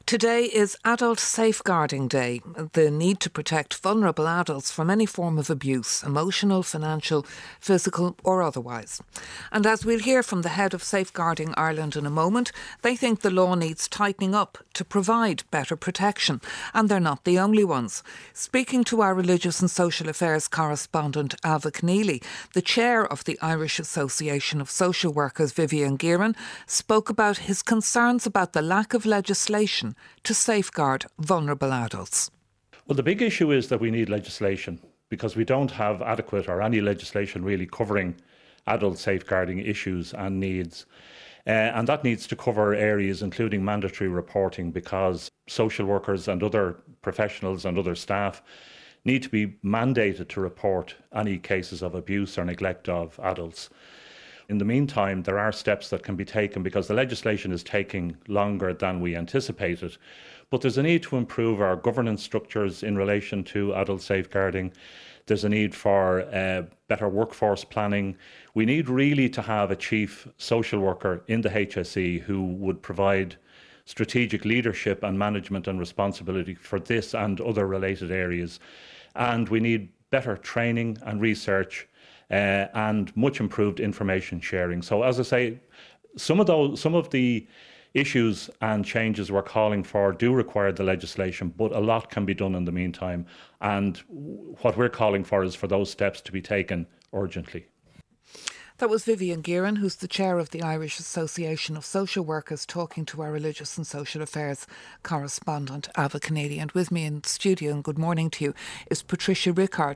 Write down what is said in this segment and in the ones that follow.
Today is Adult Safeguarding Day, the need to protect vulnerable adults from any form of abuse, emotional, financial, physical or otherwise. And as we'll hear from the head of Safeguarding Ireland in a moment, they think the law needs tightening up to provide better protection, and they're not the only ones. Speaking to our Religious and Social Affairs correspondent Ava Keneally, the chair of the Irish Association of Social Workers, Vivian Gearan, spoke about his concerns about the lack of legislation to safeguard vulnerable adults. Well, the big issue is that we need legislation because we don't have adequate or any legislation really covering adult safeguarding issues and needs. And that needs to cover areas including mandatory reporting, because social workers and other professionals and other staff need to be mandated to report any cases of abuse or neglect of adults. In the meantime, there are steps that can be taken because the legislation is taking longer than we anticipated. But there's a need to improve our governance structures in relation to adult safeguarding. There's a need for better workforce planning. We need really to have a chief social worker in the HSE who would provide strategic leadership and management and responsibility for this and other related areas. And we need better training and research and much improved information sharing. So, as I say, some of the issues and changes we're calling for do require the legislation, but a lot can be done in the meantime. And what we're calling for is for those steps to be taken urgently. That was Vivian Gearan, who's the chair of the Irish Association of Social Workers, talking to our Religious and Social Affairs correspondent, Ava Keneally. And with me in studio, and good morning to you, is Patricia Rickard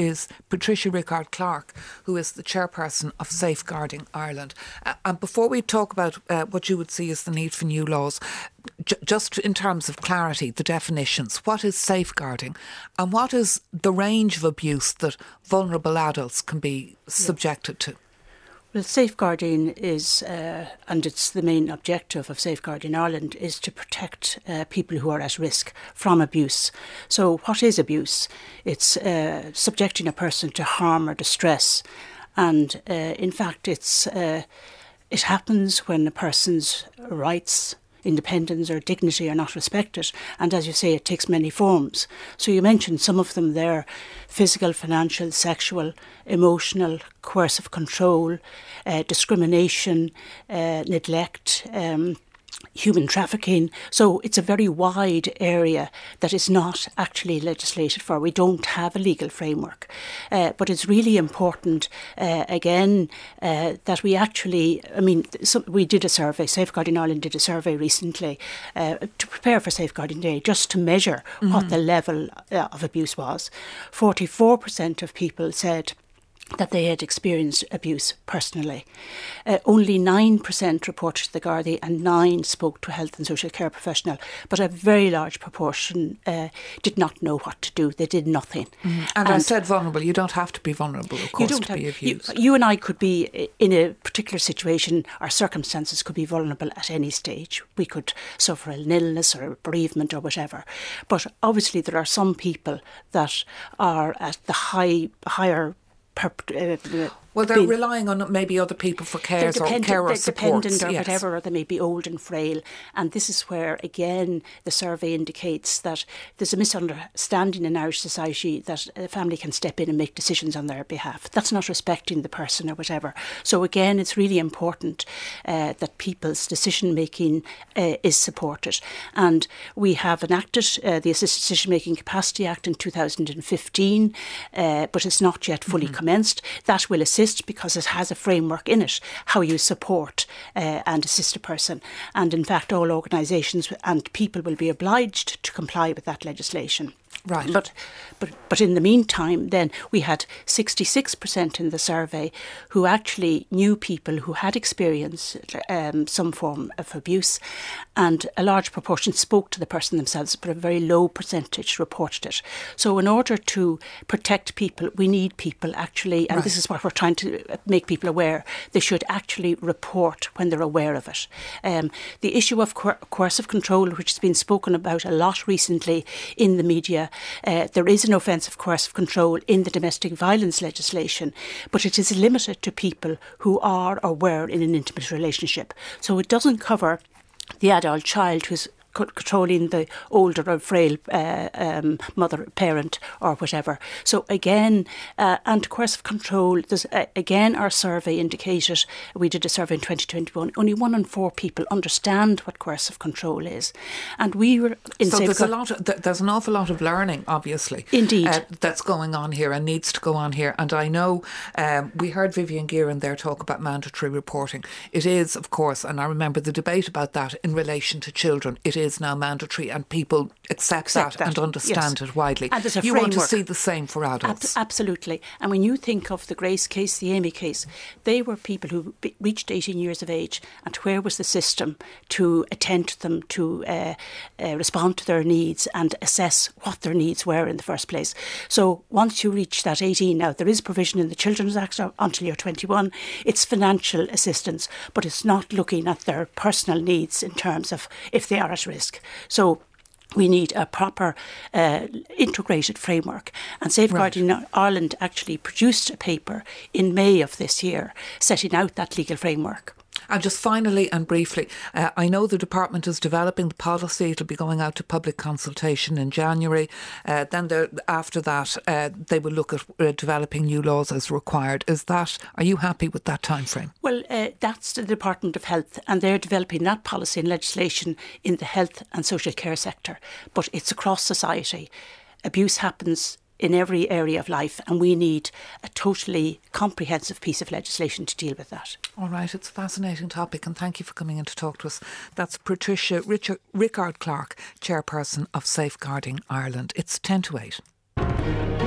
Clark, who is the chairperson of Safeguarding Ireland. And before we talk about what you would see as the need for new laws, just in terms of clarity, the definitions, what is safeguarding and what is the range of abuse that vulnerable adults can be subjected to? Well, safeguarding is, and it's the main objective of Safeguarding Ireland, is to protect people who are at risk from abuse. So what is abuse? It's subjecting a person to harm or distress. And in fact, it happens when a person's rights, independence or dignity are not respected. And as you say, it takes many forms. So you mentioned some of them there: physical, financial, sexual, emotional, coercive control, discrimination, neglect, human trafficking. So it's a very wide area that is not actually legislated for. We don't have a legal framework. But it's really important, that we actually, we did a survey, Safeguarding Ireland did a survey recently to prepare for Safeguarding Day, just to measure what the level of abuse was. 44% of people said that they had experienced abuse personally. Only 9% reported to the Gardaí and 9% spoke to a health and social care professional. But a very large proportion did not know what to do. They did nothing. And I said vulnerable. You don't have to be vulnerable, of course, to be abused. You and I could be in a particular situation. Our circumstances could be vulnerable at any stage. We could suffer an illness or a bereavement or whatever. But obviously there are some people that are at the higher well, they're relying on maybe other people for care or supports. They're dependent or whatever, or they may be old and frail. And this is where, again, the survey indicates that there's a misunderstanding in Irish society that a family can step in and make decisions on their behalf. That's not respecting the person or whatever. So again, it's really important that people's decision-making is supported. And we have enacted the Assisted Decision-Making Capacity Act in 2015, but it's not yet fully commenced. That will assist because it has a framework in it, how you support and assist a person. And in fact, all organisations and people will be obliged to comply with that legislation. Right. But in the meantime, then we had 66% in the survey who actually knew people who had experienced some form of abuse, and a large proportion spoke to the person themselves, but a very low percentage reported it. So in order to protect people, we need people actually, and this is what we're trying to make people aware, they should actually report when they're aware of it. The issue of coercive control, which has been spoken about a lot recently in the media, there is an offence of coercive control in the domestic violence legislation, but it is limited to people who are or were in an intimate relationship. So it doesn't cover the adult child who's controlling the older or frail mother, parent or whatever. So again, and coercive control, again our survey indicated, we did a survey in 2021, only 1 in 4 people understand what coercive control is. And we were in so there's an awful lot of learning, obviously. Indeed. That's going on here and needs to go on here. And I know we heard Vivian Gearan there talk about mandatory reporting. It is, of course, and I remember the debate about that in relation to children. It is now mandatory and people accept that and understand it widely. And there's a you framework. Want to see the same for adults. Absolutely. And when you think of the Grace case, the Amy case, they were people who reached 18 years of age, and where was the system to attend to them, to respond to their needs and assess what their needs were in the first place. So once you reach that 18, now there is provision in the Children's Act until you're 21, it's financial assistance, but it's not looking at their personal needs in terms of if they are at risk. So we need a proper integrated framework. And Safeguarding Ireland actually produced a paper in May of this year setting out that legal framework. And just finally and briefly, I know the department is developing the policy. It'll be going out to public consultation in January. Then after that, they will look at developing new laws as required. Are you happy with that time frame? Well, that's the Department of Health, and they're developing that policy and legislation in the health and social care sector. But it's across society. Abuse happens in every area of life, and we need a totally comprehensive piece of legislation to deal with that. All right, it's a fascinating topic, and thank you for coming in to talk to us. That's Patricia Rickard-Clark, Chairperson of Safeguarding Ireland. It's 10 to 8.